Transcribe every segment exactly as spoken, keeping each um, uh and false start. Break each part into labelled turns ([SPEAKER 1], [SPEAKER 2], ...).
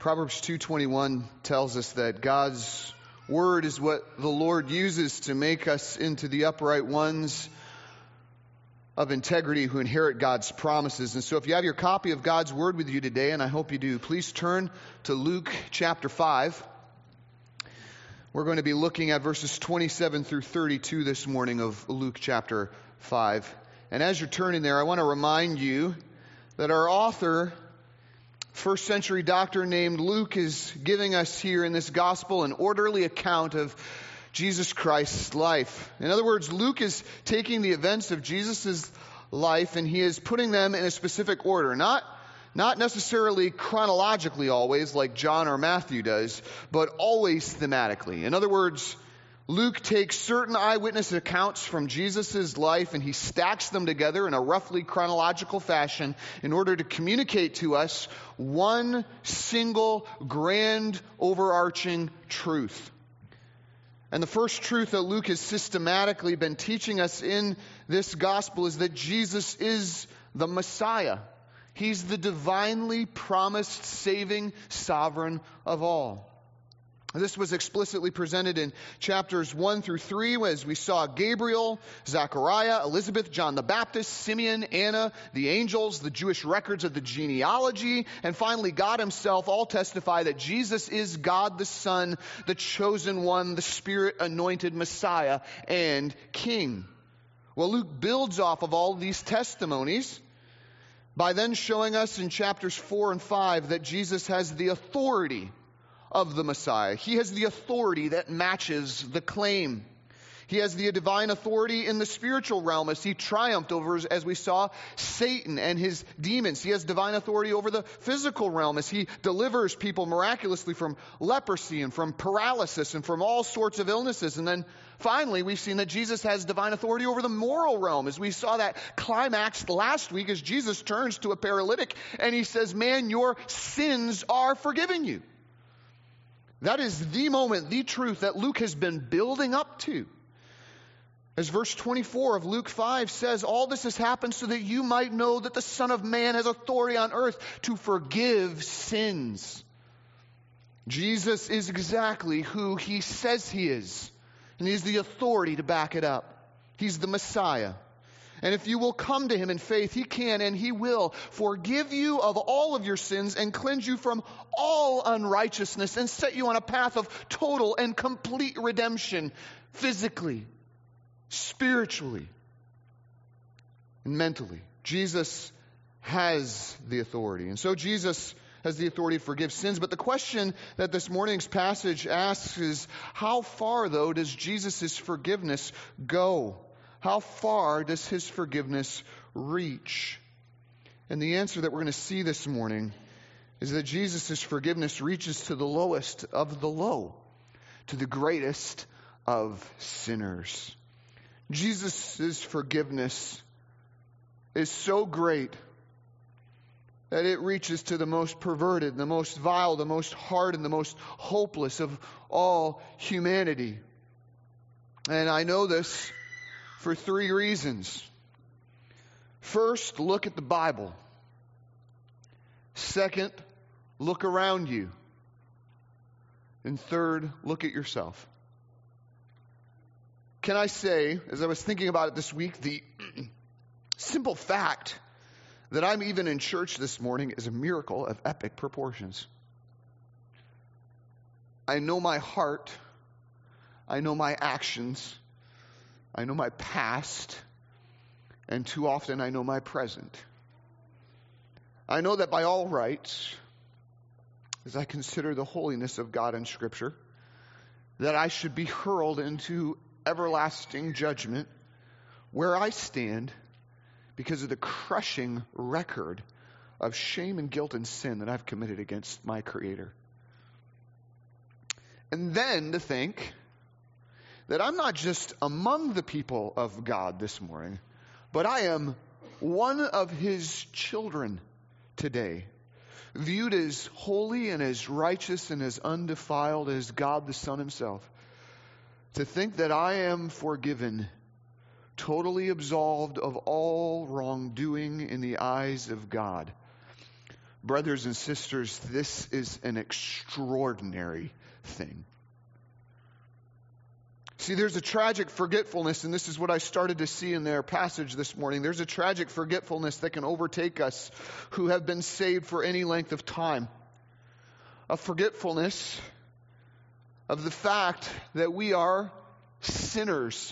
[SPEAKER 1] Proverbs two twenty-one tells us that God's word is what the Lord uses to make us into the upright ones of integrity who inherit God's promises. And so if you have your copy of God's word with you today, and I hope you do, please turn to Luke chapter five. We're going to be looking at verses twenty-seven through thirty-two this morning of Luke chapter five. And as you're turning there, I want to remind you that our author, first century doctor named Luke, is giving us here in this gospel an orderly account of Jesus Christ's life. In other words, Luke is taking the events of Jesus' life and he is putting them in a specific order. Not, not necessarily chronologically always like John or Matthew does, but always thematically. In other words, Luke takes certain eyewitness accounts from Jesus' life and he stacks them together in a roughly chronological fashion in order to communicate to us one single grand overarching truth. And the first truth that Luke has systematically been teaching us in this gospel is that Jesus is the Messiah. He's the divinely promised saving sovereign of all. This was explicitly presented in chapters one through three as we saw Gabriel, Zechariah, Elizabeth, John the Baptist, Simeon, Anna, the angels, the Jewish records of the genealogy, and finally God himself all testify that Jesus is God the Son, the chosen one, the Spirit-anointed Messiah and King. Well, Luke builds off of all of these testimonies by then showing us in chapters four and five that Jesus has the authority of the Messiah. He has the authority that matches the claim. He has the divine authority in the spiritual realm as he triumphed over, as we saw, Satan and his demons. He has divine authority over the physical realm as he delivers people miraculously from leprosy and from paralysis and from all sorts of illnesses. And then finally, we've seen that Jesus has divine authority over the moral realm as we saw that climaxed last week as Jesus turns to a paralytic and he says, "Man, your sins are forgiven you." That is the moment, the truth that Luke has been building up to. As verse twenty-four of Luke five says, all this has happened so that you might know that the Son of Man has authority on earth to forgive sins. Jesus is exactly who he says he is, and he has the authority to back it up. He's the Messiah. And if you will come to him in faith, he can and he will forgive you of all of your sins and cleanse you from all unrighteousness and set you on a path of total and complete redemption, physically, spiritually, and mentally. Jesus has the authority. And so Jesus has the authority to forgive sins. But the question that this morning's passage asks is, how far, though, does Jesus' forgiveness go? How far does his forgiveness reach? And the answer that we're going to see this morning is that Jesus' forgiveness reaches to the lowest of the low, to the greatest of sinners. Jesus' forgiveness is so great that it reaches to the most perverted, the most vile, the most hardened, the most hopeless of all humanity. And I know this for three reasons. First, look at the Bible. Second, look around you. And third, look at yourself. Can I say, as I was thinking about it this week, the simple fact that I'm even in church this morning is a miracle of epic proportions. I know my heart. I know my actions. I know my past, and too often I know my present. I know that by all rights, as I consider the holiness of God in Scripture, that I should be hurled into everlasting judgment where I stand because of the crushing record of shame and guilt and sin that I've committed against my Creator. And then to think that I'm not just among the people of God this morning, but I am one of his children today, viewed as holy and as righteous and as undefiled as God the Son himself. To think that I am forgiven, totally absolved of all wrongdoing in the eyes of God, Brothers and sisters, this is an extraordinary thing. See, there's a tragic forgetfulness, and this is what I started to see in their passage this morning. There's a tragic forgetfulness that can overtake us who have been saved for any length of time. A forgetfulness of the fact that we are sinners.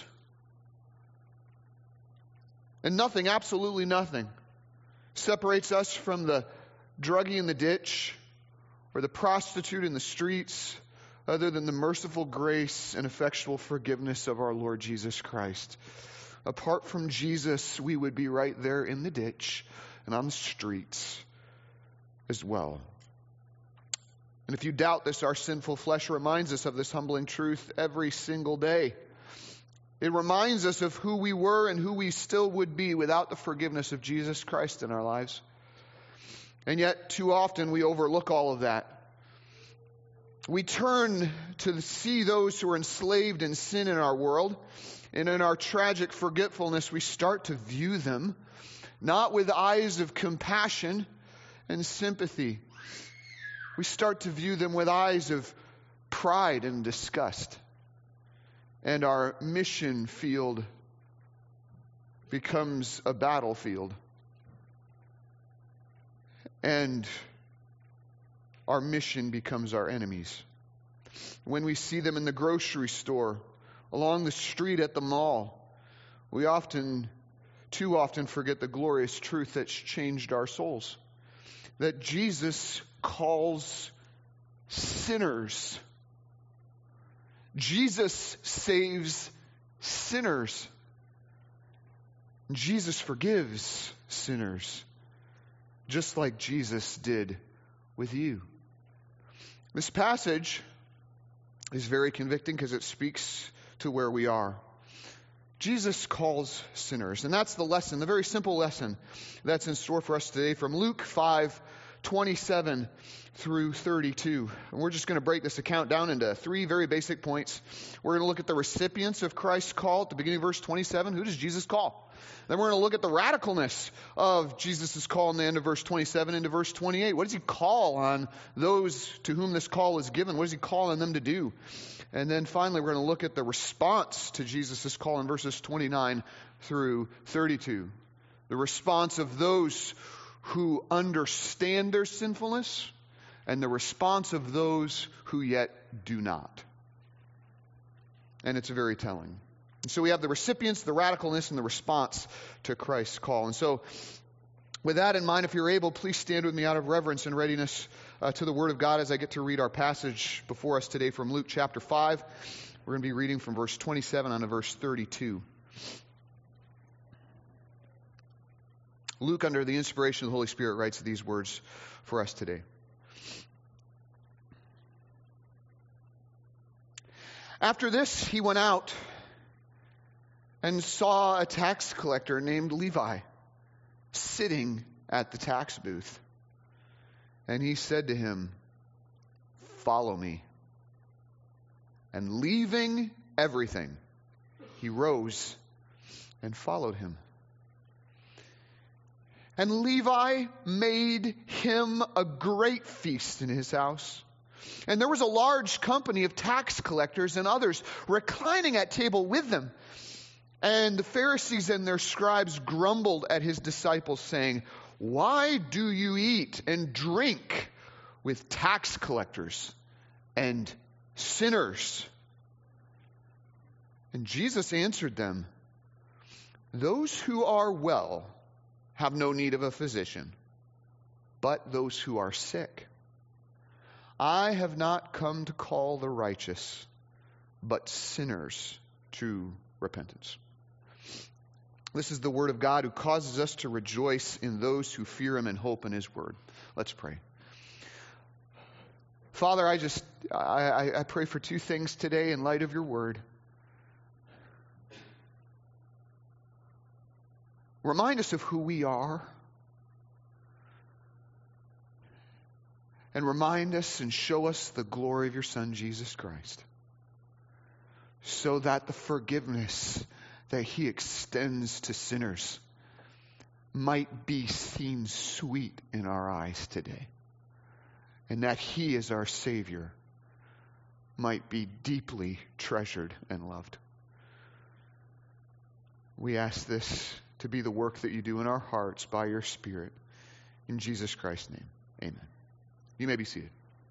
[SPEAKER 1] And nothing, absolutely nothing, separates us from the druggie in the ditch or the prostitute in the streets other than the merciful grace and effectual forgiveness of our Lord Jesus Christ. Apart from Jesus, we would be right there in the ditch and on the streets as well. And if you doubt this, our sinful flesh reminds us of this humbling truth every single day. It reminds us of who we were and who we still would be without the forgiveness of Jesus Christ in our lives. And yet, too often, we overlook all of that. We turn to see those who are enslaved in sin in our world, and in our tragic forgetfulness, we start to view them not with eyes of compassion and sympathy. We start to view them with eyes of pride and disgust. And our mission field becomes a battlefield. And our mission becomes our enemies. When we see them in the grocery store, along the street at the mall, we often, too often forget the glorious truth that's changed our souls. That Jesus calls sinners. Jesus saves sinners. Jesus forgives sinners, just like Jesus did with you. This passage is very convicting because it speaks to where we are. Jesus calls sinners, and that's the lesson, the very simple lesson that's in store for us today from Luke five twenty-seven through thirty-two. And we're just going to break this account down into three very basic points. We're going to look at the recipients of Christ's call at the beginning of verse twenty-seven. Who does Jesus call? Then we're going to look at the radicalness of Jesus' call in the end of verse twenty-seven into verse twenty-eight. What does he call on those to whom this call is given? What does he call on them to do? And then finally, we're going to look at the response to Jesus' call in verses twenty-nine through thirty-two. The response of those who understand their sinfulness and the response of those who yet do not. And it's very telling. And so we have the recipients, the radicalness, and the response to Christ's call. And so with that in mind, if you're able, please stand with me out of reverence and readiness uh, to the Word of God as I get to read our passage before us today from Luke chapter five. We're going to be reading from verse twenty-seven on to verse thirty-two. Luke, under the inspiration of the Holy Spirit, writes these words for us today. After this, he went out and saw a tax collector named Levi sitting at the tax booth. And he said to him, "Follow me." And leaving everything, he rose and followed him. And Levi made him a great feast in his house. And there was a large company of tax collectors and others reclining at table with them. And the Pharisees and their scribes grumbled at his disciples, saying, "Why do you eat and drink with tax collectors and sinners?" And Jesus answered them, "Those who are well have no need of a physician, but those who are sick. I have not come to call the righteous, but sinners to repentance." This is the word of God who causes us to rejoice in those who fear him and hope in his word. Let's pray. Father, I just, I, I pray for two things today in light of your word. Remind us of who we are. And remind us and show us the glory of your Son, Jesus Christ. So that the forgiveness that he extends to sinners might be seen sweet in our eyes today, and that he as our Savior might be deeply treasured and loved. We ask this to be the work that you do in our hearts by your Spirit. In Jesus Christ's name, amen. You may be seated.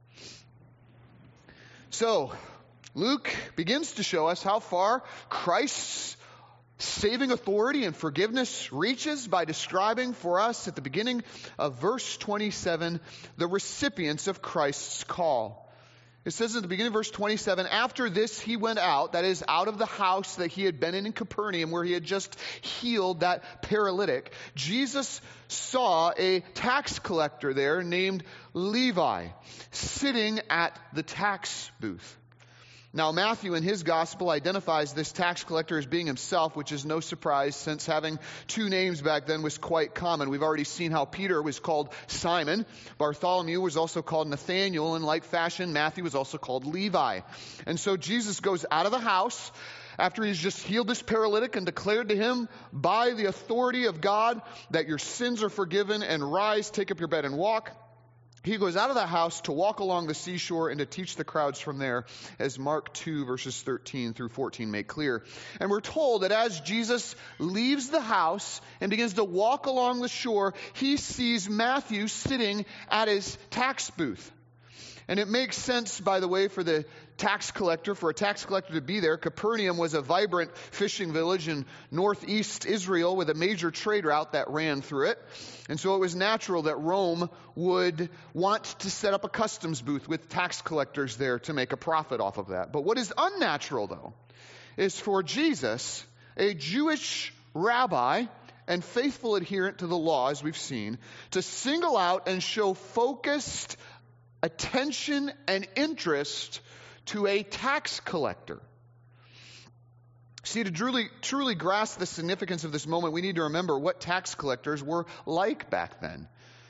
[SPEAKER 1] So, Luke begins to show us how far Christ's saving authority and forgiveness reaches by describing for us at the beginning of verse twenty-seven the recipients of Christ's call. It says at the beginning of verse twenty-seven, after this he went out, that is, out of the house that he had been in in Capernaum, where he had just healed that paralytic. Jesus saw a tax collector there named Levi sitting at the tax booth. Now, Matthew in his gospel identifies this tax collector as being himself, which is no surprise since having two names back then was quite common. We've already seen how Peter was called Simon. Bartholomew was also called Nathaniel. In like fashion, Matthew was also called Levi. And so Jesus goes out of the house after he's just healed this paralytic and declared to him by the authority of God that your sins are forgiven and rise, take up your bed and walk. He goes out of the house to walk along the seashore and to teach the crowds from there, as Mark two verses thirteen through fourteen make clear. And we're told that as Jesus leaves the house and begins to walk along the shore, he sees Matthew sitting at his tax booth. And it makes sense, by the way, for the tax collector, for a tax collector to be there. Capernaum was a vibrant fishing village in northeast Israel with a major trade route that ran through it. And so it was natural that Rome would want to set up a customs booth with tax collectors there to make a profit off of that. But what is unnatural, though, is for Jesus, a Jewish rabbi and faithful adherent to the law, as we've seen, to single out and show focused attention and interest to a tax collector. See, to truly, truly grasp the significance of this moment, we need to remember what tax collectors were like back then.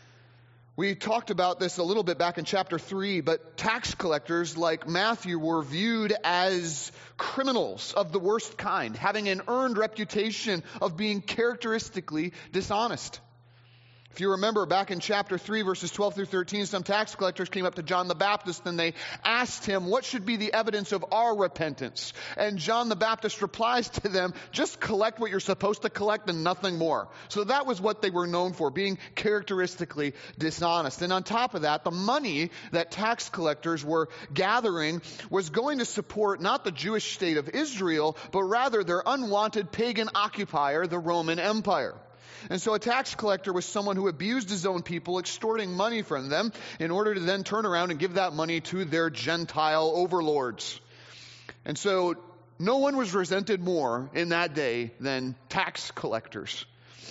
[SPEAKER 1] We talked about this a little bit back in chapter three, but tax collectors like Matthew were viewed as criminals of the worst kind, having an earned reputation of being characteristically dishonest. If you remember back in chapter three, verses twelve through thirteen, some tax collectors came up to John the Baptist and they asked him, what should be the evidence of our repentance? And John the Baptist replies to them, just collect what you're supposed to collect and nothing more. So that was what they were known for, being characteristically dishonest. And on top of that, the money that tax collectors were gathering was going to support not the Jewish state of Israel, but rather their unwanted pagan occupier, the Roman Empire. And so a tax collector was someone who abused his own people, extorting money from them in order to then turn around and give that money to their Gentile overlords. And so no one was resented more in that day than tax collectors.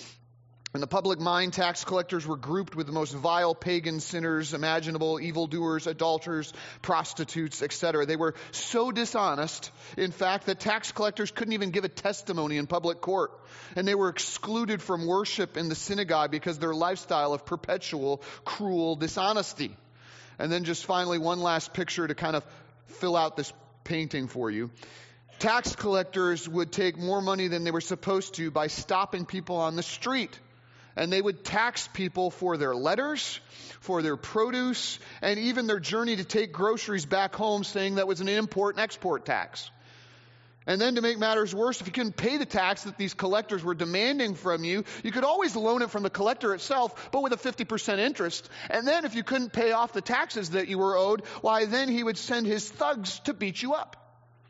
[SPEAKER 1] In the public mind, tax collectors were grouped with the most vile pagan sinners imaginable, evildoers, adulterers, prostitutes, et cetera. They were so dishonest, in fact, that tax collectors couldn't even give a testimony in public court. And they were excluded from worship in the synagogue because of their lifestyle of perpetual, cruel dishonesty. And then just finally, one last picture to kind of fill out this painting for you. Tax collectors would take more money than they were supposed to by stopping people on the street. And they would tax people for their letters, for their produce, and even their journey to take groceries back home, saying that was an import and export tax. And then to make matters worse, if you couldn't pay the tax that these collectors were demanding from you, you could always loan it from the collector itself, but with a fifty percent interest. And then if you couldn't pay off the taxes that you were owed, why then he would send his thugs to beat you up.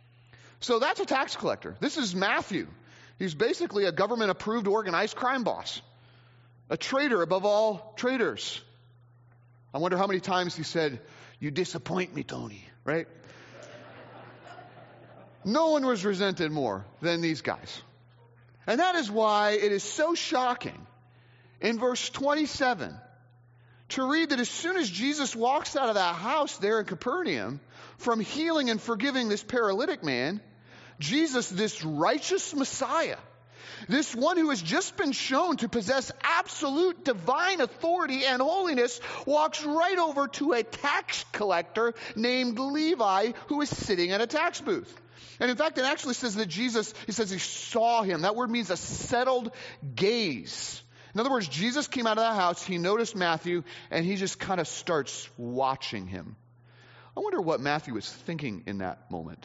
[SPEAKER 1] So that's a tax collector. This is Matthew. He's basically a government-approved organized crime boss. A traitor above all traitors. I wonder how many times he said, "You disappoint me, Tony," right? No one was resented more than these guys. And that is why it is so shocking in verse twenty-seven to read that as soon as Jesus walks out of that house there in Capernaum, from healing and forgiving this paralytic man, Jesus, this righteous Messiah, this one who has just been shown to possess absolute divine authority and holiness, walks right over to a tax collector named Levi who is sitting at a tax booth. And in fact, it actually says that Jesus, he says he saw him. That word means a settled gaze. In other words, Jesus came out of that house, he noticed Matthew, and he just kind of starts watching him. I wonder what Matthew was thinking in that moment.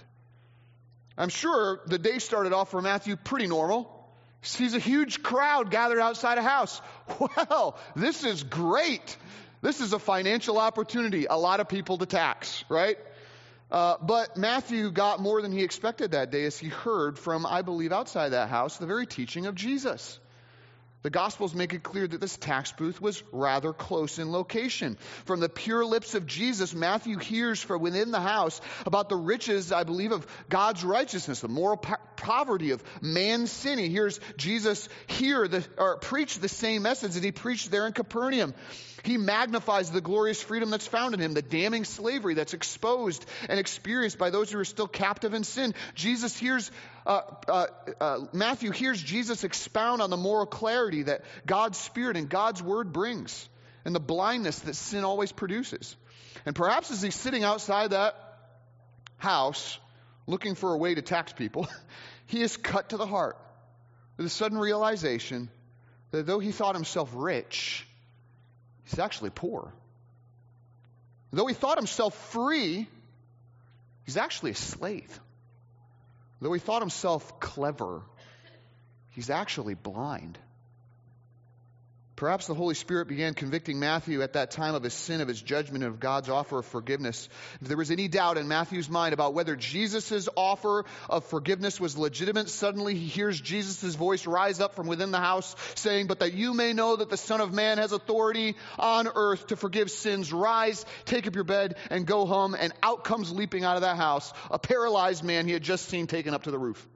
[SPEAKER 1] I'm sure the day started off for Matthew pretty normal. He sees a huge crowd gathered outside a house. Well, this is great. This is a financial opportunity. A lot of people to tax, right? Uh, but Matthew got more than he expected that day as he heard from, I believe, outside that house, the very teaching of Jesus. The Gospels make it clear that this tax booth was rather close in location. From the pure lips of Jesus, Matthew hears from within the house about the riches, I believe, of God's righteousness, the moral po- poverty of man's sin. He hears Jesus hear the, or preach the same message that he preached there in Capernaum. He magnifies the glorious freedom that's found in him, the damning slavery that's exposed and experienced by those who are still captive in sin. Jesus hears, uh, uh, uh, Matthew hears Jesus expound on the moral clarity that God's Spirit and God's Word brings, and the blindness that sin always produces. And perhaps as he's sitting outside that house, looking for a way to tax people, he is cut to the heart with a sudden realization that though he thought himself rich, he's actually poor. Though he thought himself free, he's actually a slave. Though he thought himself clever, he's actually blind. Perhaps the Holy Spirit began convicting Matthew at that time of his sin, of his judgment, and of God's offer of forgiveness. If there was any doubt in Matthew's mind about whether Jesus' offer of forgiveness was legitimate, suddenly he hears Jesus' voice rise up from within the house saying, "But that you may know that the Son of Man has authority on earth to forgive sins, rise, take up your bed, and go home." And out comes leaping out of that house a paralyzed man he had just seen taken up to the roof.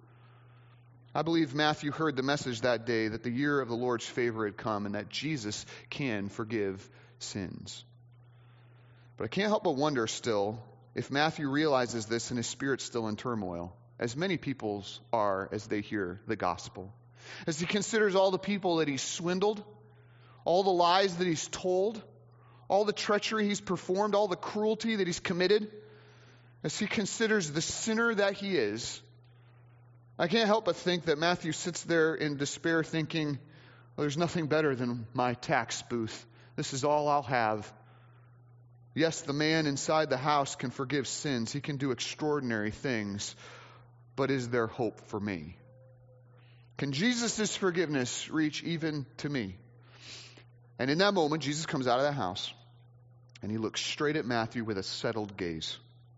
[SPEAKER 1] I believe Matthew heard the message that day that the year of the Lord's favor had come and that Jesus can forgive sins. But I can't help but wonder still if Matthew realizes this and his spirit's still in turmoil, as many people's are as they hear the gospel. As he considers all the people that he's swindled, all the lies that he's told, all the treachery he's performed, all the cruelty that he's committed, as he considers the sinner that he is, I can't help but think that Matthew sits there in despair thinking, well, there's nothing better than my tax booth. This is all I'll have. Yes, the man inside the house can forgive sins. He can do extraordinary things. But is there hope for me? Can Jesus' forgiveness reach even to me? And in that moment, Jesus comes out of the house and he looks straight at Matthew with a settled gaze.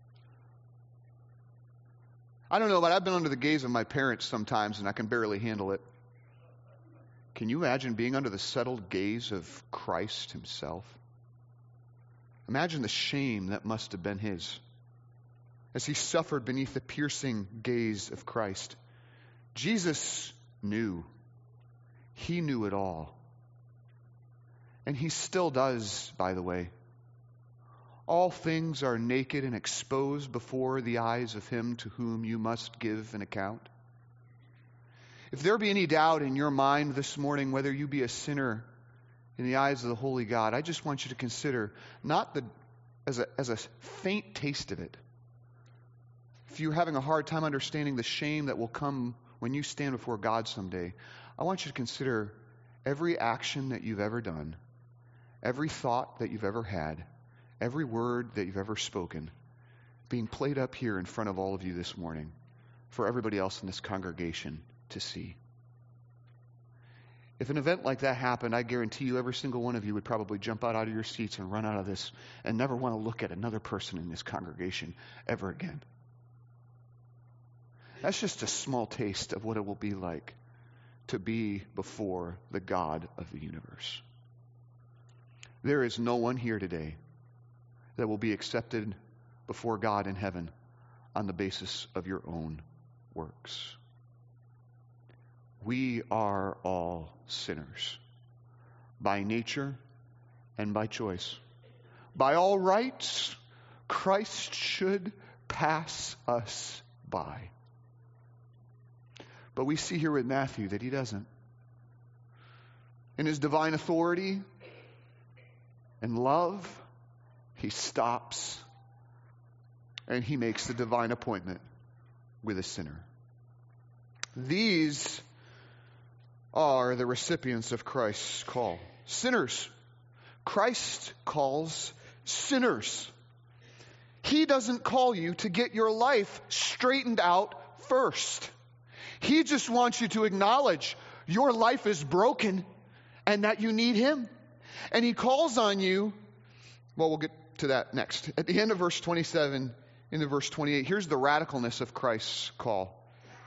[SPEAKER 1] I don't know, but I've been under the gaze of my parents sometimes, and I can barely handle it. Can you imagine being under the settled gaze of Christ himself? Imagine the shame that must have been his as he suffered beneath the piercing gaze of Christ. Jesus knew. He knew it all. And he still does, by the way. All things are naked and exposed before the eyes of him to whom you must give an account. If there be any doubt in your mind this morning whether you be a sinner in the eyes of the holy God, I just want you to consider not the as a as a faint taste of it. If you're having a hard time understanding the shame that will come when you stand before God someday, I want you to consider every action that you've ever done, every thought that you've ever had, every word that you've ever spoken being played up here in front of all of you this morning for everybody else in this congregation to see. If an event like that happened, I guarantee you every single one of you would probably jump out, out of your seats and run out of this and never want to look at another person in this congregation ever again. That's just a small taste of what it will be like to be before the God of the universe. There is no one here today that will be accepted before God in heaven on the basis of your own works. We are all sinners by nature and by choice. By all rights, Christ should pass us by. But we see here with Matthew that he doesn't. In his divine authority and love, he stops and he makes the divine appointment with a sinner. These are the recipients of Christ's call. Sinners. Christ calls sinners. He doesn't call you to get your life straightened out first. He just wants you to acknowledge your life is broken and that you need Him. And He calls on you, well, we'll get to that next. At the end of verse twenty-seven, into verse twenty-eight, here's the radicalness of Christ's call.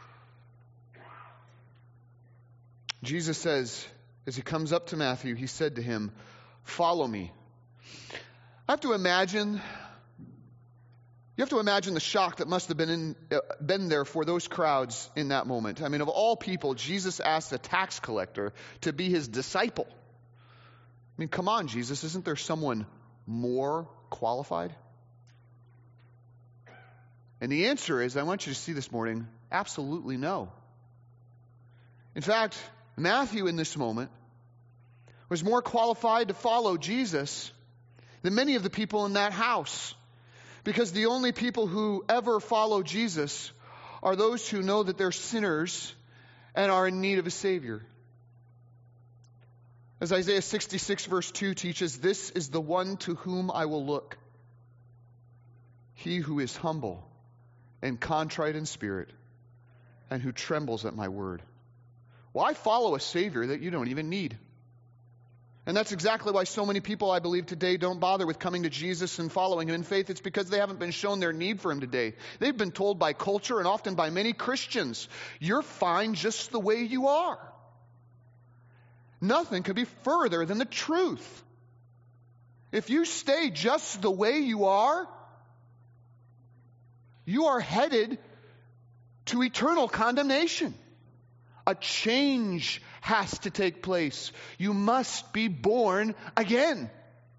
[SPEAKER 1] Jesus says, as He comes up to Matthew, He said to him, "Follow me." I have to imagine, you have to imagine the shock that must have been in, uh, been there for those crowds in that moment. I mean, of all people, Jesus asked a tax collector to be His disciple. I mean, come on, Jesus, isn't there someone more qualified? And the answer is, I want you to see this morning, absolutely no. In fact, Matthew in this moment was more qualified to follow Jesus than many of the people in that house. Because the only people who ever follow Jesus are those who know that they're sinners and are in need of a Savior. As Isaiah sixty-six verse two teaches, "This is the one to whom I will look, he who is humble and contrite in spirit, and who trembles at my word." Well, I follow a Savior that you don't even need. And that's exactly why so many people, I believe, today don't bother with coming to Jesus and following Him in faith. It's because they haven't been shown their need for Him today. They've been told by culture and often by many Christians, "You're fine just the way you are." Nothing could be further than the truth. If you stay just the way you are, you are headed to eternal condemnation. A change has to take place. You must be born again.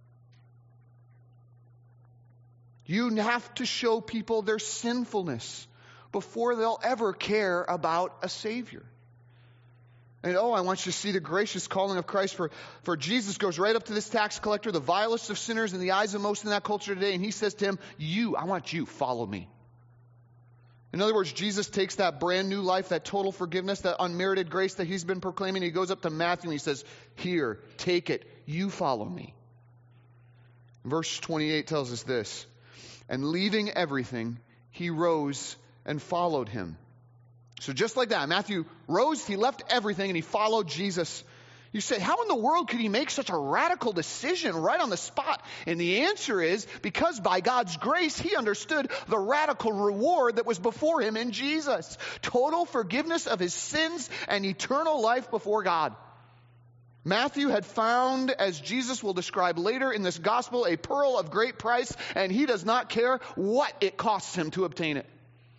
[SPEAKER 1] You have to show people their sinfulness before they'll ever care about a Savior. And oh, I want you to see the gracious calling of Christ, for, for Jesus goes right up to this tax collector, the vilest of sinners in the eyes of most in that culture today, and He says to him, "You, I want you, follow me." In other words, Jesus takes that brand new life, that total forgiveness, that unmerited grace that He's been proclaiming. He goes up to Matthew and He says, "Here, take it. You follow me." Verse twenty-eight tells us this. "And leaving everything, He rose and followed Him." So just like that, Matthew rose, he left everything, and he followed Jesus. You say, how in the world could he make such a radical decision right on the spot? And the answer is because by God's grace, he understood the radical reward that was before him in Jesus. Total forgiveness of his sins and eternal life before God. Matthew had found, as Jesus will describe later in this gospel, a pearl of great price, and he does not care what it costs him to obtain it.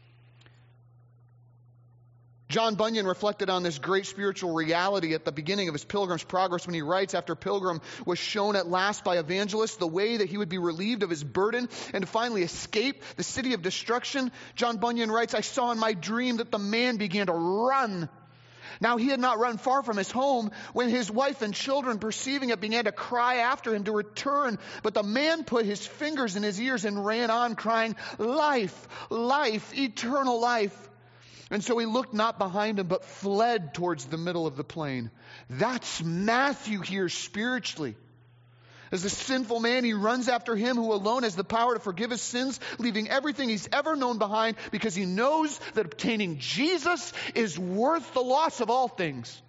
[SPEAKER 1] John Bunyan reflected on this great spiritual reality at the beginning of his Pilgrim's Progress when he writes, after Pilgrim was shown at last by evangelists the way that he would be relieved of his burden and to finally escape the city of destruction. John Bunyan writes, "I saw in my dream that the man began to run. Now he had not run far from his home when his wife and children, perceiving it, began to cry after him to return. But the man put his fingers in his ears and ran on, crying, 'Life, life, eternal life.' And so he looked not behind him, but fled towards the middle of the plain." That's Matthew here spiritually. As a sinful man, he runs after him who alone has the power to forgive his sins, leaving everything he's ever known behind because he knows that obtaining Jesus is worth the loss of all things.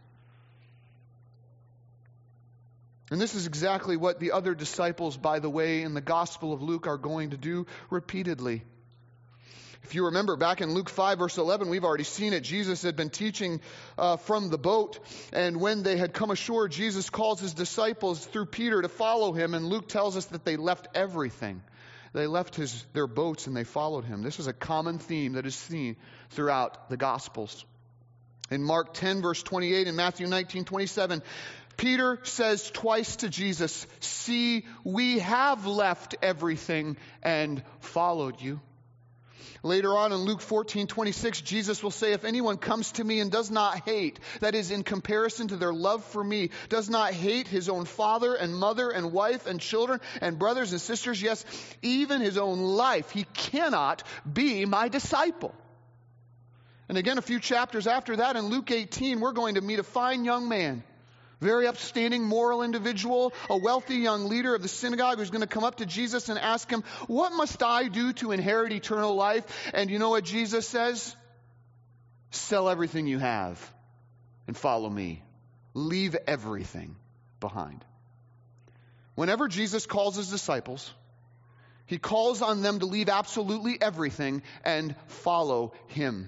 [SPEAKER 1] And this is exactly what the other disciples, by the way, in the Gospel of Luke are going to do repeatedly. If you remember back in Luke five verse eleven, we've already seen it. Jesus had been teaching uh, from the boat, and when they had come ashore, Jesus calls his disciples through Peter to follow him, and Luke tells us that they left everything. They left his, their boats and they followed him. This is a common theme that is seen throughout the Gospels. In Mark ten verse twenty-eight and Matthew nineteen twenty-seven, Peter says twice to Jesus, "See, we have left everything and followed you." Later on in Luke fourteen twenty-six, Jesus will say, "If anyone comes to me and does not hate," that is in comparison to their love for me, "does not hate his own father and mother and wife and children and brothers and sisters, yes, even his own life, he cannot be my disciple." And again, a few chapters after that, in Luke eighteen, we're going to meet a fine young man, very upstanding, moral individual, a wealthy young leader of the synagogue who's going to come up to Jesus and ask him, what must I do to inherit eternal life? And you know what Jesus says? Sell everything you have and follow me. Leave everything behind. Whenever Jesus calls his disciples, he calls on them to leave absolutely everything and follow him.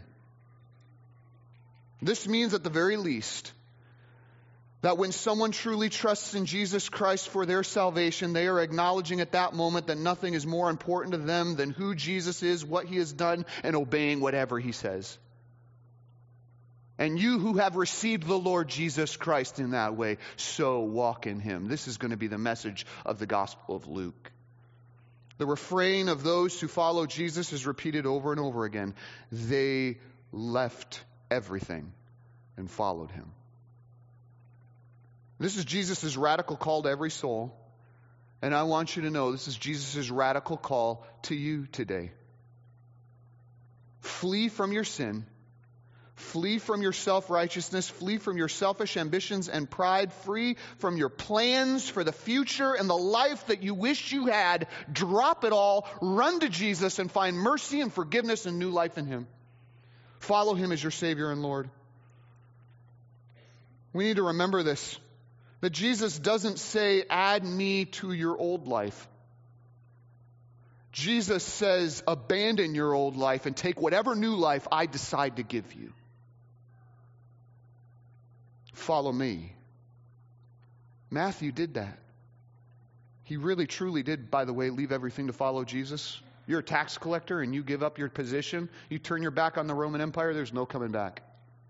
[SPEAKER 1] This means at the very least that when someone truly trusts in Jesus Christ for their salvation, they are acknowledging at that moment that nothing is more important to them than who Jesus is, what he has done, and obeying whatever he says. And you who have received the Lord Jesus Christ in that way, so walk in him. This is going to be the message of the Gospel of Luke. The refrain of those who follow Jesus is repeated over and over again. They left everything and followed him. This is Jesus' radical call to every soul. And I want you to know this is Jesus' radical call to you today. Flee from your sin. Flee from your self-righteousness. Flee from your selfish ambitions and pride. Free from your plans for the future and the life that you wish you had. Drop it all. Run to Jesus and find mercy and forgiveness and new life in him. Follow him as your Savior and Lord. We need to remember this. That Jesus doesn't say, add me to your old life. Jesus says, abandon your old life and take whatever new life I decide to give you. Follow me. Matthew did that. He really, truly did, by the way, leave everything to follow Jesus. You're a tax collector and you give up your position. You turn your back on the Roman Empire, there's no coming back.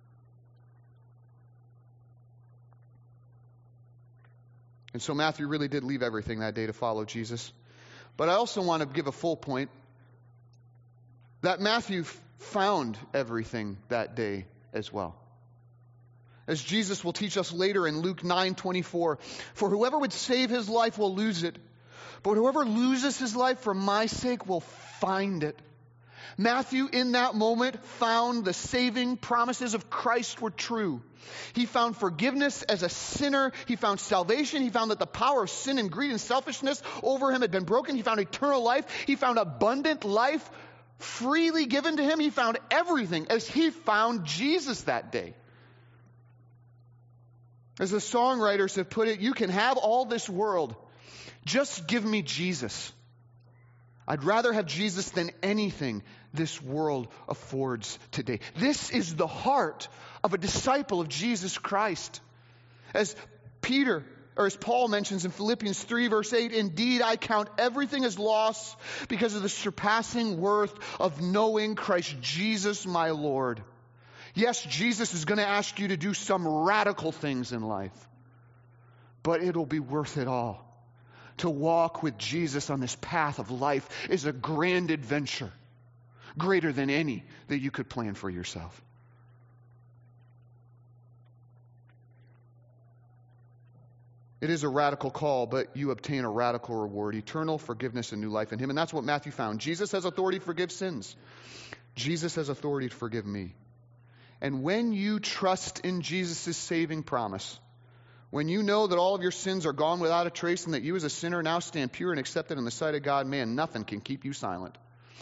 [SPEAKER 1] And so Matthew really did leave everything that day to follow Jesus. But I also want to give a full point that Matthew found everything that day as well. As Jesus will teach us later in Luke nine twenty-four, for whoever would save his life will lose it, but whoever loses his life for my sake will find it. Matthew, in that moment, found the saving promises of Christ were true. He found forgiveness as a sinner. He found salvation. He found that the power of sin and greed and selfishness over him had been broken. He found eternal life. He found abundant life freely given to him. He found everything as he found Jesus that day. As the songwriters have put it, you can have all this world. Just give me Jesus. I'd rather have Jesus than anything this world affords today. This is the heart of a disciple of Jesus Christ. As Peter, or as Paul mentions in Philippians three, verse eight, indeed I count everything as loss because of the surpassing worth of knowing Christ Jesus my Lord. Yes, Jesus is going to ask you to do some radical things in life, but it'll be worth it all. To walk with Jesus on this path of life is a grand adventure, greater than any that you could plan for yourself. It is a radical call, but you obtain a radical reward, eternal forgiveness and new life in him. And that's what Matthew found. Jesus has authority to forgive sins. Jesus has authority to forgive me. And when you trust in Jesus' saving promise, when you know that all of your sins are gone without a trace and that you as a sinner now stand pure and accepted in the sight of God, man, nothing can keep you silent.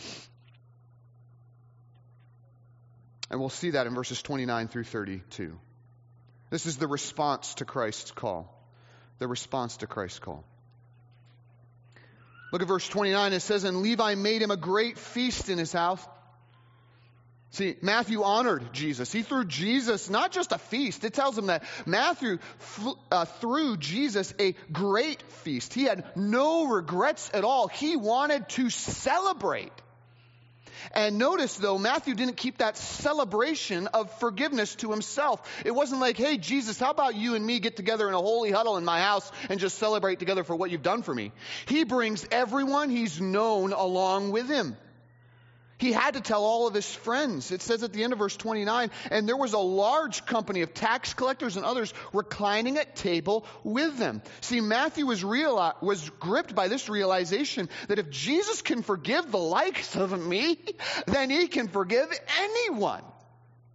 [SPEAKER 1] And we'll see that in verses twenty-nine through thirty-two. This is the response to Christ's call. The response to Christ's call. Look at verse twenty-nine. It says, and Levi made him a great feast in his house. See, Matthew honored Jesus. He threw Jesus not just a feast. It tells him that Matthew uh, threw Jesus a great feast. He had no regrets at all. He wanted to celebrate. And notice, though, Matthew didn't keep that celebration of forgiveness to himself. It wasn't like, hey, Jesus, how about you and me get together in a holy huddle in my house and just celebrate together for what you've done for me. He brings everyone he's known along with him. He had to tell all of his friends. It says at the end of verse twenty-nine, and there was a large company of tax collectors and others reclining at table with them. See, Matthew was reali- was gripped by this realization that if Jesus can forgive the likes of me, then he can forgive anyone.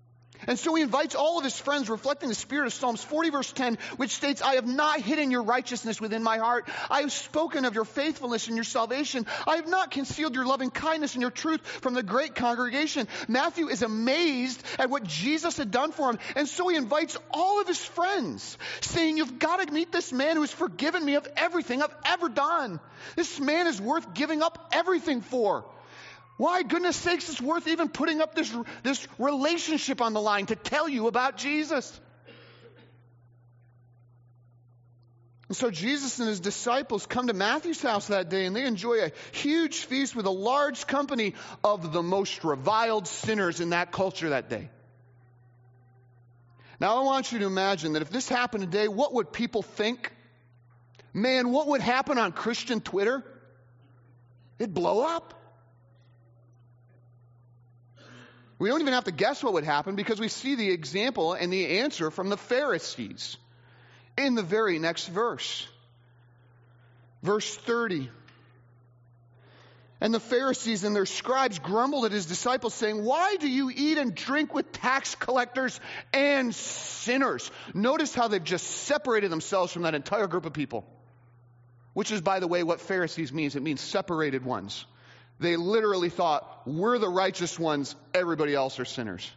[SPEAKER 1] And so he invites all of his friends, reflecting the spirit of Psalms forty, verse ten, which states, I have not hidden your righteousness within my heart. I have spoken of your faithfulness and your salvation. I have not concealed your loving kindness and your truth from the great congregation. Matthew is amazed at what Jesus had done for him. And so he invites all of his friends, saying, you've got to meet this man who has forgiven me of everything I've ever done. This man is worth giving up everything for. Why, goodness sakes, it's worth even putting up this, this relationship on the line to tell you about Jesus. And so Jesus and his disciples come to Matthew's house that day, and they enjoy a huge feast with a large company of the most reviled sinners in that culture that day. Now, I want you to imagine that if this happened today, what would people think? Man, what would happen on Christian Twitter? It'd blow up. We don't even have to guess what would happen because we see the example and the answer from the Pharisees in the very next verse. Verse thirty. And the Pharisees and their scribes grumbled at his disciples, saying, why do you eat and drink with tax collectors and sinners? Notice how they've just separated themselves from that entire group of people. Which is, by the way, what Pharisees means. It means separated ones. They literally thought, we're the righteous ones, everybody else are sinners.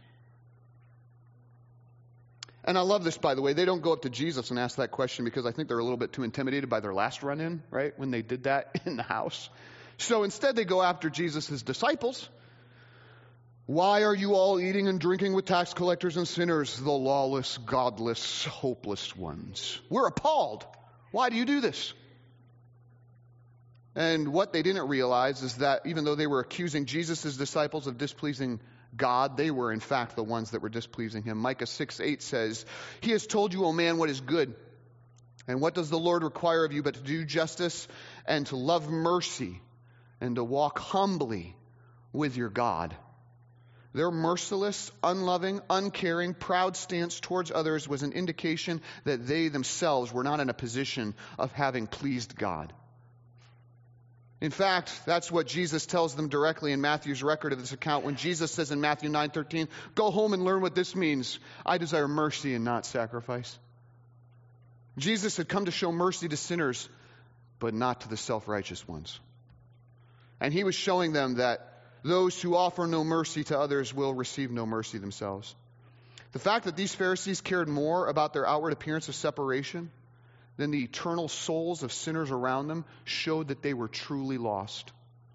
[SPEAKER 1] And I love this, by the way. They don't go up to Jesus and ask that question because I think they're a little bit too intimidated by their last run-in, right, when they did that in the house. So instead they go after Jesus' disciples. Why are you all eating and drinking with tax collectors and sinners, the lawless, godless, hopeless ones? We're appalled. Why do you do this? And what they didn't realize is that even though they were accusing Jesus' disciples of displeasing God, they were in fact the ones that were displeasing him. Micah six eight says, he has told you, O man, what is good. And what does the Lord require of you but to do justice and to love mercy and to walk humbly with your God? Their merciless, unloving, uncaring, proud stance towards others was an indication that they themselves were not in a position of having pleased God. In fact, that's what Jesus tells them directly in Matthew's record of this account when Jesus says in Matthew nine thirteen, go home and learn what this means. I desire mercy and not sacrifice. Jesus had come to show mercy to sinners, but not to the self-righteous ones. And he was showing them that those who offer no mercy to others will receive no mercy themselves. The fact that these Pharisees cared more about their outward appearance of separation than the eternal souls of sinners around them showed that they were truly lost.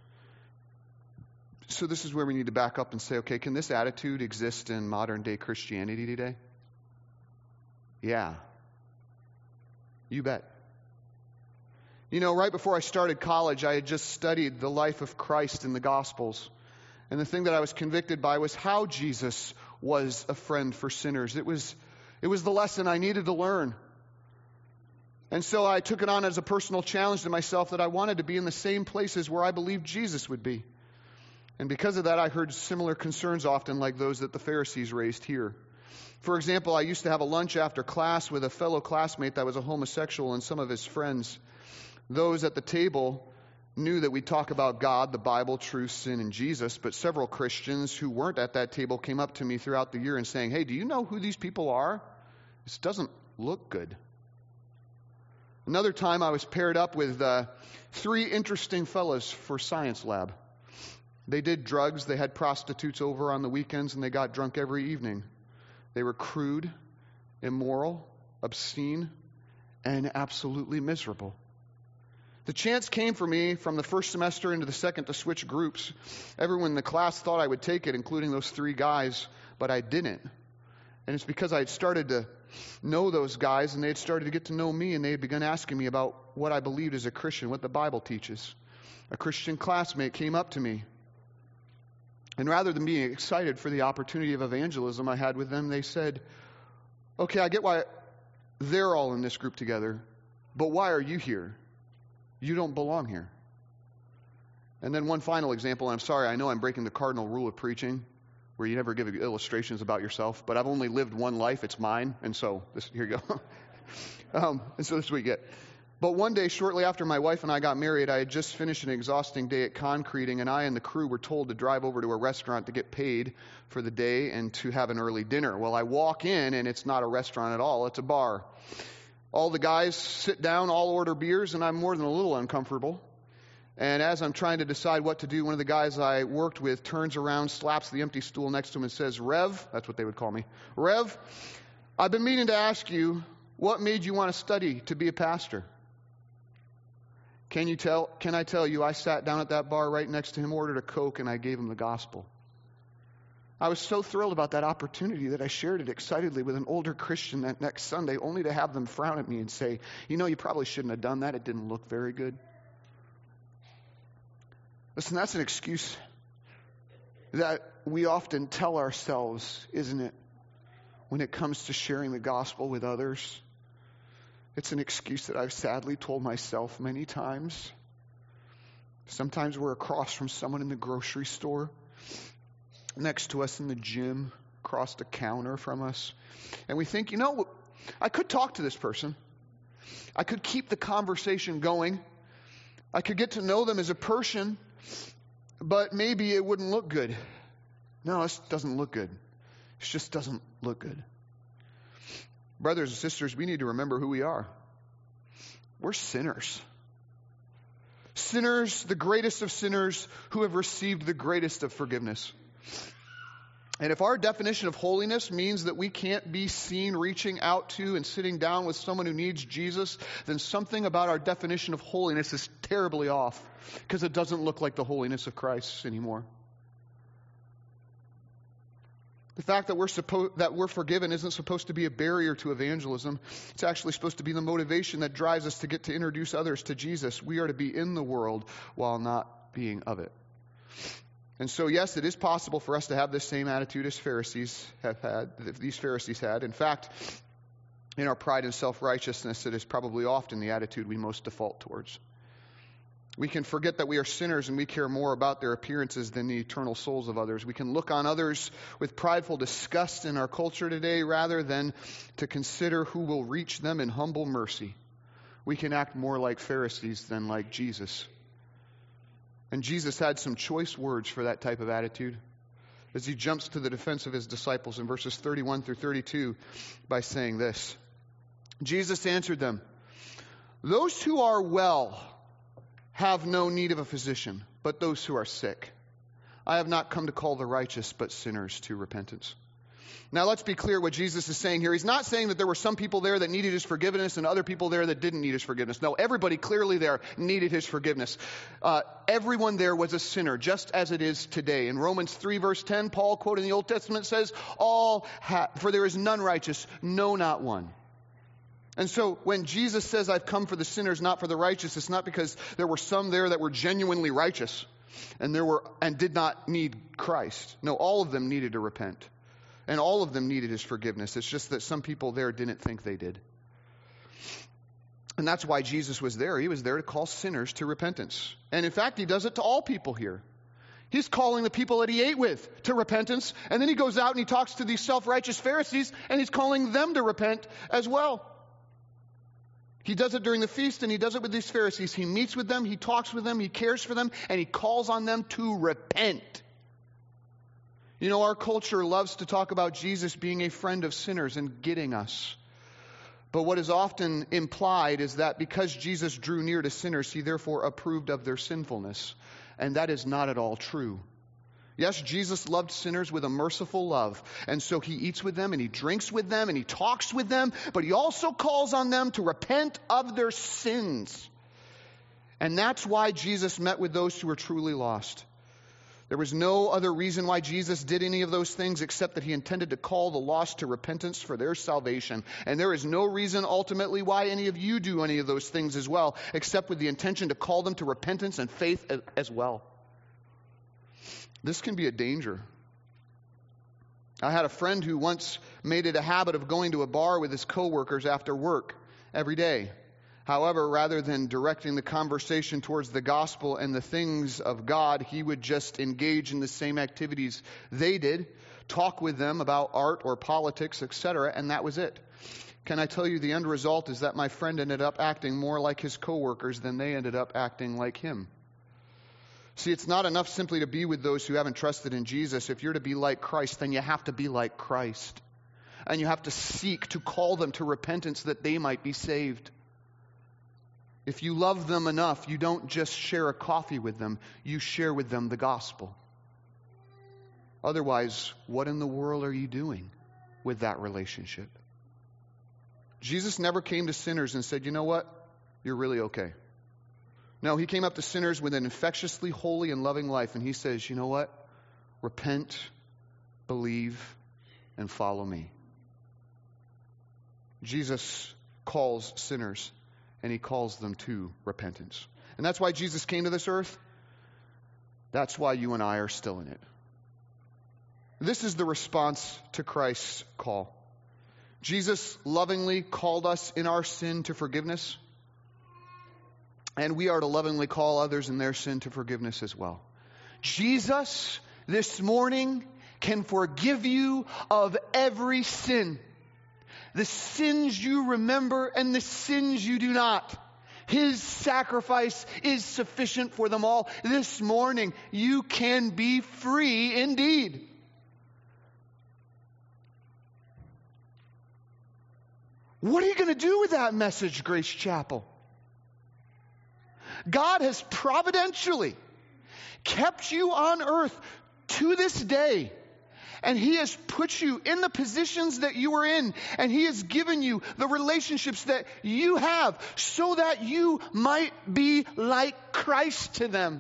[SPEAKER 1] So this is where we need to back up and say, okay, can this attitude exist in modern day Christianity today? Yeah. You bet. You know, right before I started college, I had just studied the life of Christ in the Gospels. And the thing that I was convicted by was how Jesus was a friend for sinners. It was, it was the lesson I needed to learn. And so I took it on as a personal challenge to myself that I wanted to be in the same places where I believed Jesus would be. And because of that, I heard similar concerns often like those that the Pharisees raised here. For example, I used to have a lunch after class with a fellow classmate that was a homosexual and some of his friends. Those at the table knew that we'd talk about God, the Bible, truth, sin, and Jesus, but several Christians who weren't at that table came up to me throughout the year and saying, hey, do you know who these people are? This doesn't look good. Another time I was paired up with uh, three interesting fellows for science lab. They did drugs, they had prostitutes over on the weekends, and they got drunk every evening. They were crude, immoral, obscene, and absolutely miserable. The chance came for me from the first semester into the second to switch groups. Everyone in the class thought I would take it, including those three guys, but I didn't. And it's because I had started to know those guys, and they had started to get to know me, and they had begun asking me about what I believed as a Christian, what the Bible teaches. A Christian classmate came up to me, and rather than being excited for the opportunity of evangelism I had with them, they said, okay, I get why they're all in this group together, but why are you here? You don't belong here. And then one final example, and I'm sorry, I know I'm breaking the cardinal rule of preaching, where you never give illustrations about yourself, but I've only lived one life, it's mine, and so this, here you go. um, and so this is what you get. But one day, shortly after my wife and I got married, I had just finished an exhausting day at concreting, and I and the crew were told to drive over to a restaurant to get paid for the day and to have an early dinner. Well, I walk in, and it's not a restaurant at all. It's a bar. All the guys sit down, all order beers, and I'm more than a little uncomfortable. And as I'm trying to decide what to do, one of the guys I worked with turns around, slaps the empty stool next to him, and says, "Rev," that's what they would call me, "Rev, I've been meaning to ask you, what made you want to study to be a pastor?" Can you tell? Can I tell you, I sat down at that bar right next to him, ordered a Coke, and I gave him the gospel. I was so thrilled about that opportunity that I shared it excitedly with an older Christian that next Sunday, only to have them frown at me and say, "You know, you probably shouldn't have done that. It didn't look very good." Listen, that's an excuse that we often tell ourselves, isn't it, when it comes to sharing the gospel with others? It's an excuse that I've sadly told myself many times. Sometimes we're across from someone in the grocery store, next to us in the gym, across the counter from us, and we think, you know, I could talk to this person. I could keep the conversation going. I could get to know them as a person, but maybe it wouldn't look good. No, this doesn't look good. It just doesn't look good. Brothers and sisters, we need to remember who we are. We're sinners. Sinners, the greatest of sinners, who have received the greatest of forgiveness. And if our definition of holiness means that we can't be seen reaching out to and sitting down with someone who needs Jesus, then something about our definition of holiness is terribly off, because it doesn't look like the holiness of Christ anymore. The fact that we're supposed that we're forgiven isn't supposed to be a barrier to evangelism. It's actually supposed to be the motivation that drives us to get to introduce others to Jesus. We are to be in the world while not being of it. And so, yes, it is possible for us to have this same attitude as Pharisees have had, that these Pharisees had. In fact, in our pride and self-righteousness, it is probably often the attitude we most default towards. We can forget that we are sinners and we care more about their appearances than the eternal souls of others. We can look on others with prideful disgust in our culture today rather than to consider who will reach them in humble mercy. We can act more like Pharisees than like Jesus. And Jesus had some choice words for that type of attitude as he jumps to the defense of his disciples in verses thirty-one through thirty-two by saying this. Jesus answered them, "Those who are well have no need of a physician, but those who are sick. I have not come to call the righteous, but sinners to repentance." Now let's be clear what Jesus is saying here. He's not saying that there were some people there that needed his forgiveness and other people there that didn't need his forgiveness. No, everybody clearly there needed his forgiveness. Uh, everyone there was a sinner, just as it is today. In Romans three verse ten, Paul, quoting the Old Testament, says, "All ha- for there is none righteous, no, not one." And so when Jesus says, "I've come for the sinners, not for the righteous," it's not because there were some there that were genuinely righteous and there were and did not need Christ. No, all of them needed to repent. And all of them needed his forgiveness. It's just that some people there didn't think they did. And that's why Jesus was there. He was there to call sinners to repentance. And in fact, he does it to all people here. He's calling the people that he ate with to repentance. And then he goes out and he talks to these self-righteous Pharisees and he's calling them to repent as well. He does it during the feast and he does it with these Pharisees. He meets with them, he talks with them, he cares for them, and he calls on them to repent. You know, our culture loves to talk about Jesus being a friend of sinners and getting us. But what is often implied is that because Jesus drew near to sinners, he therefore approved of their sinfulness. And that is not at all true. Yes, Jesus loved sinners with a merciful love. And so he eats with them and he drinks with them and he talks with them. But he also calls on them to repent of their sins. And that's why Jesus met with those who were truly lost. There was no other reason why Jesus did any of those things except that he intended to call the lost to repentance for their salvation. And there is no reason ultimately why any of you do any of those things as well, except with the intention to call them to repentance and faith as well. This can be a danger. I had a friend who once made it a habit of going to a bar with his coworkers after work every day. However, rather than directing the conversation towards the gospel and the things of God, he would just engage in the same activities they did, talk with them about art or politics, et cetera, and that was it. Can I tell you the end result is that my friend ended up acting more like his coworkers than they ended up acting like him. See, it's not enough simply to be with those who haven't trusted in Jesus. If you're to be like Christ, then you have to be like Christ. And you have to seek to call them to repentance that they might be saved. If you love them enough, you don't just share a coffee with them, you share with them the gospel. Otherwise, what in the world are you doing with that relationship? Jesus never came to sinners and said, you know what? You're really okay. No, he came up to sinners with an infectiously holy and loving life, and he says, you know what? Repent, believe, and follow me. Jesus calls sinners, and he calls them to repentance. And that's why Jesus came to this earth. That's why you and I are still in it. This is the response to Christ's call. Jesus lovingly called us in our sin to forgiveness, and we are to lovingly call others in their sin to forgiveness as well. Jesus, this morning, can forgive you of every sin. The sins you remember and the sins you do not. His sacrifice is sufficient for them all. This morning, you can be free indeed. What are you going to do with that message, Grace Chapel? God has providentially kept you on earth to this day. And he has put you in the positions that you are in. And he has given you the relationships that you have so that you might be like Christ to them.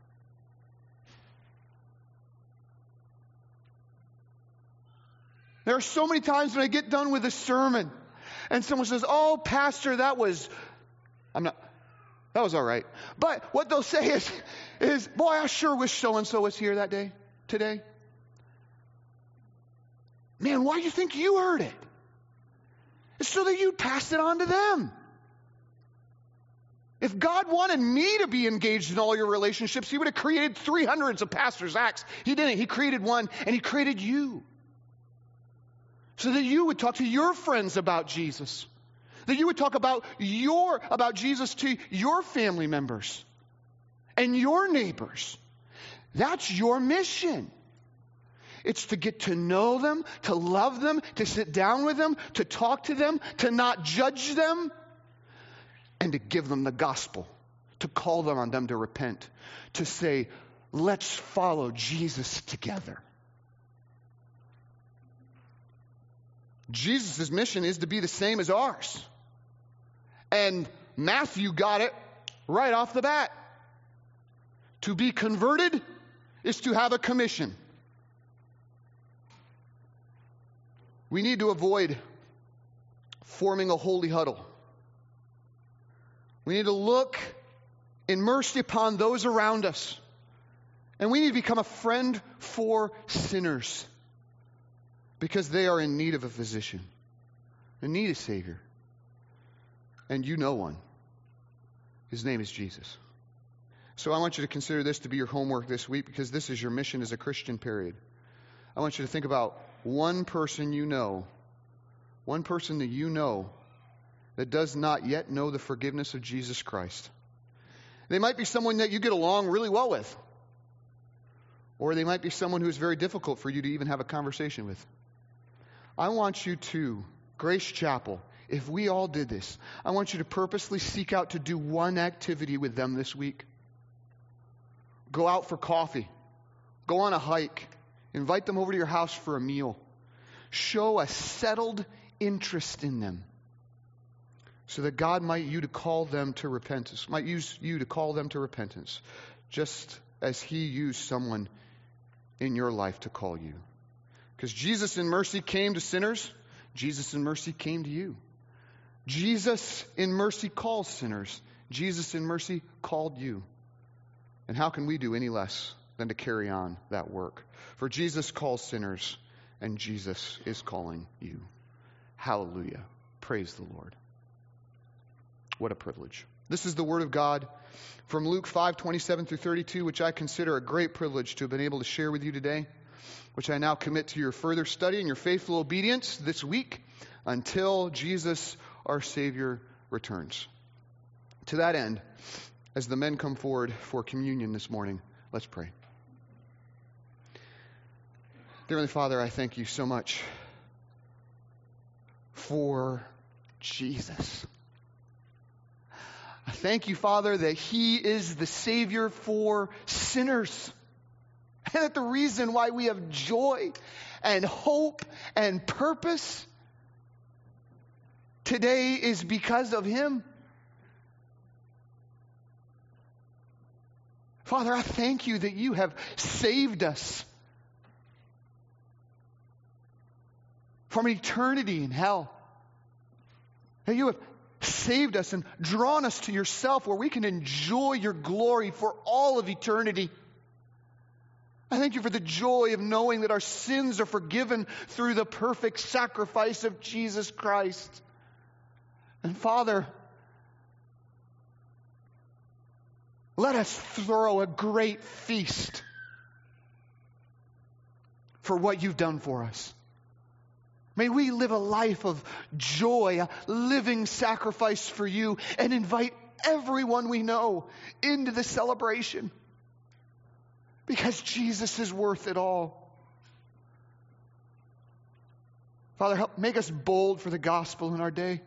[SPEAKER 1] There are so many times when I get done with a sermon and someone says, oh, Pastor, that was, I'm not, that was all right. But what they'll say is, is, boy, I sure wish so-and-so was here that day, today. Man, why do you think you heard it? It's so that you'd pass it on to them. If God wanted me to be engaged in all your relationships, he would have created three hundreds of Pastor's Acts. He didn't. He created one, and he created you. So that you would talk to your friends about Jesus. That you would talk about your about Jesus to your family members and your neighbors. That's your mission. It's to get to know them, to love them, to sit down with them, to talk to them, to not judge them, and to give them the gospel, to call them on them to repent, to say, let's follow Jesus together. Jesus' mission is to be the same as ours. And Matthew got it right off the bat. To be converted is to have a commission. We need to avoid forming a holy huddle. We need to look in mercy upon those around us. And we need to become a friend for sinners. Because they are in need of a physician, in need of a Savior. And you know one. His name is Jesus. So I want you to consider this to be your homework this week, because this is your mission as a Christian, period. I want you to think about one person you know, one person that you know that does not yet know the forgiveness of Jesus Christ. They might be someone that you get along really well with. Or they might be someone who is very difficult for you to even have a conversation with. I want you to, Grace Chapel, if we all did this, I want you to purposely seek out to do one activity with them this week. Go out for coffee. Go on a hike. Invite them over to your house for a meal. Show a settled interest in them so that God might you to call them to repentance, might use you to call them to repentance, just as he used someone in your life to call you. Because Jesus in mercy came to sinners. Jesus in mercy came to you. Jesus in mercy calls sinners. Jesus in mercy called you. And how can we do any less than to carry on that work? For Jesus calls sinners, and Jesus is calling you. Hallelujah. Praise the Lord. What a privilege. This is the Word of God from Luke five, twenty-seven through thirty-two, which I consider a great privilege to have been able to share with you today, which I now commit to your further study and your faithful obedience this week. until Jesus, our Savior, returns. To that end, as the men come forward for communion this morning, let's pray. Dear Heavenly Father, I thank you so much for Jesus. I thank you, Father, that He is the Savior for sinners. And that the reason why we have joy and hope and purpose today is because of Him. Father, I thank you that you have saved us from eternity in hell. That you have saved us and drawn us to yourself where we can enjoy your glory for all of eternity. I thank you for the joy of knowing that our sins are forgiven through the perfect sacrifice of Jesus Christ. And Father, let us throw a great feast for what you've done for us. May we live a life of joy, a living sacrifice for you, and invite everyone we know into the celebration. Because Jesus is worth it all. Father, help make us bold for the gospel in our day.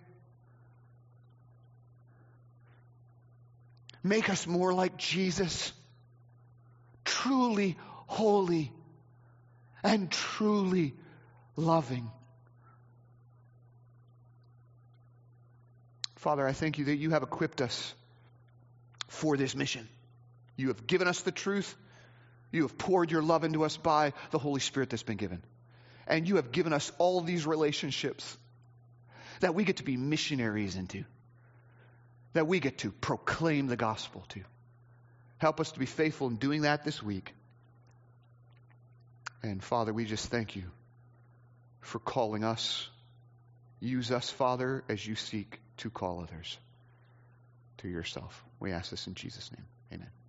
[SPEAKER 1] Make us more like Jesus, truly holy and truly loving. Father, I thank you that you have equipped us for this mission. You have given us the truth. You have poured your love into us by the Holy Spirit that's been given. And you have given us all these relationships that we get to be missionaries into, that we get to proclaim the gospel to. Help us to be faithful in doing that this week. And Father, we just thank you for calling us. Use us, Father, as you seek to call others to yourself. We ask this in Jesus' name. Amen.